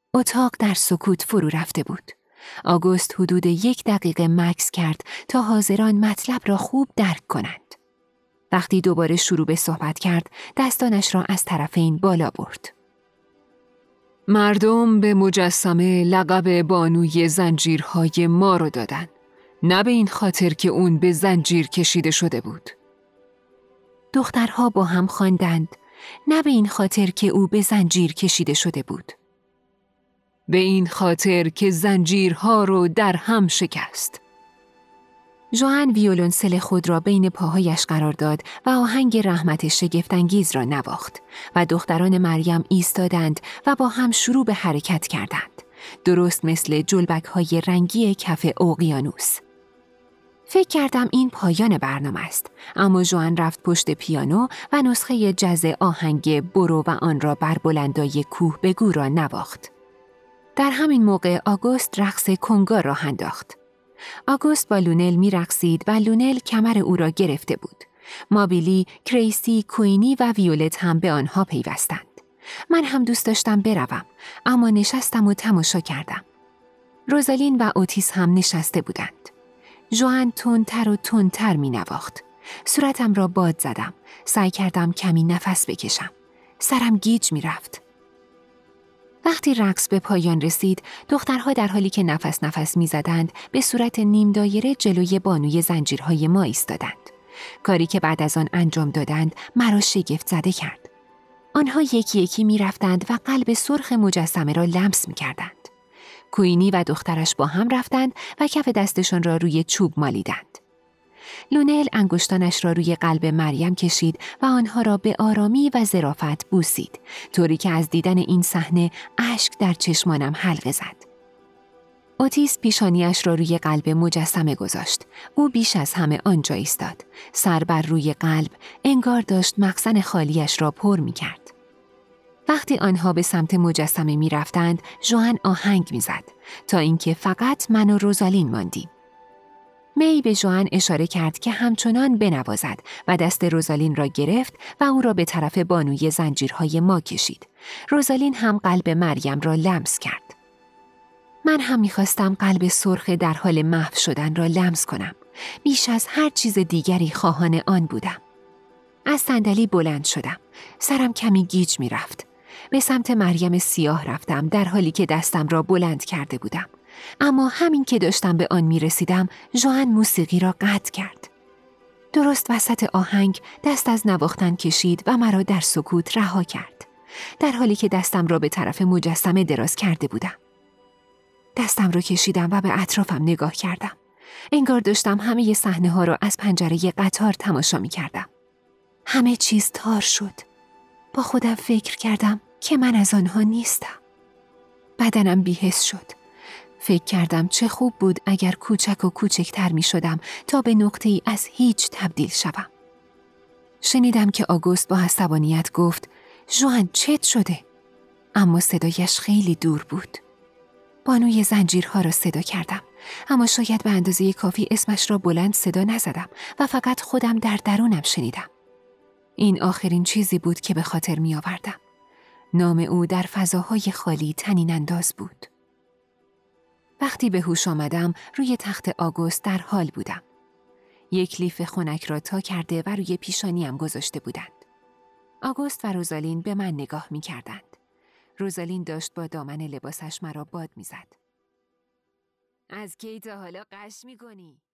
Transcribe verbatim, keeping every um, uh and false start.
اتاق در سکوت فرو رفته بود. آگوست حدود یک دقیقه مکث کرد تا حاضران مطلب را خوب درک کنند. وقتی دوباره شروع به صحبت کرد، دستانش را از طرفین بالا برد. مردم به مجسمه لقب بانوی زنجیرهای ما رو دادن. نه به این خاطر که اون به زنجیر کشیده شده بود. دخترها با هم خواندند: نه به این خاطر که او به زنجیر کشیده شده بود. به این خاطر که زنجیرها رو در هم شکست. ژوئن ویولنسل خود را بین پاهایش قرار داد و آهنگ رحمت شگفت‌انگیز را نواخت و دختران مریم ایستادند و با هم شروع به حرکت کردند، درست مثل جلبک‌های رنگی کف اقیانوس. فکر کردم این پایان برنامه است، اما ژوئن رفت پشت پیانو و نسخه جز آهنگ برو و آن را بر بلندای کوه بگو را نواخت. در همین موقع آگوست رقص کنگا راه انداخت. آگوست با لونل می رقصید و لونل کمر او را گرفته بود. مابیلی، کریسی، کوینی و ویولت هم به آنها پیوستند. من هم دوست داشتم بروم، اما نشستم و تماشا کردم. روزالین و اوتیس هم نشسته بودند. ژوئن تندتر و تندتر می نواخت. صورتم را باد زدم. سعی کردم کمی نفس بکشم. سرم گیج می رفت. وقتی رقص به پایان رسید، دخترها در حالی که نفس نفس می زدند، به صورت نیم دایره جلوی بانوی زنجیرهای ما ایستادند. کاری که بعد از آن انجام دادند، مرا شگفت زده کرد. آنها یکی یکی می رفتند و قلب سرخ مجسمه را لمس می کردند. کوینی و دخترش با هم رفتند و کف دستشان را روی چوب مالیدند. لونل انگشتانش را روی قلب مریم کشید و آنها را به آرامی و ظرافت بوسید، طوری که از دیدن این صحنه اشک در چشمانم حلقه زد. اوتیس پیشانیش را روی قلب مجسمه گذاشت. او بیش از همه آنجا ایستاد، سر بر روی قلب، انگار داشت مخزن خالیش را پر می کرد. وقتی آنها به سمت مجسمه می رفتند، ژوئن آهنگ می زد تا اینکه فقط من و روزالین ماندیم. می به ژوئن اشاره کرد که همچنان بنوازد و دست روزالین را گرفت و او را به طرف بانوی زنجیرهای ما کشید. روزالین هم قلب مریم را لمس کرد. من هم می‌خواستم قلب سرخ در حال محو شدن را لمس کنم. بیش از هر چیز دیگری خواهان آن بودم. از صندلی بلند شدم. سرم کمی گیج می‌رفت. به سمت مریم سیاه رفتم در حالی که دستم را بلند کرده بودم. اما همین که داشتم به آن می رسیدم، ژوئن موسیقی را قطع کرد. درست وسط آهنگ دست از نواختن کشید و مرا در سکوت رها کرد، در حالی که دستم را به طرف مجسمه دراز کرده بودم. دستم را کشیدم و به اطرافم نگاه کردم. انگار داشتم همه صحنه ها را از پنجره قطار تماشا می کردم. همه چیز تار شد. با خودم فکر کردم که من از آنها نیستم. بدنم بی‌حس شد. فکر کردم چه خوب بود اگر کوچک و کوچکتر می شدم تا به نقطه ای از هیچ تبدیل شوم. شنیدم که آگوست با عصبانیت گفت: ژوئن چت شده؟ اما صدایش خیلی دور بود. بانوی زنجیرها را صدا کردم، اما شاید به اندازه کافی اسمش را بلند صدا نزدم و فقط خودم در درونم شنیدم. این آخرین چیزی بود که به خاطر می آوردم. نام او در فضاهای خالی طنین انداز بود. وقتی به هوش آمدم، روی تخت آگوست در حال بودم. یک لیف خنک را تا کرده و روی پیشانیم گذاشته بودند. آگوست و روزالین به من نگاه می کردند. روزالین داشت با دامن لباسش مرا باد می زد. از کی تا حالا قش می کنی؟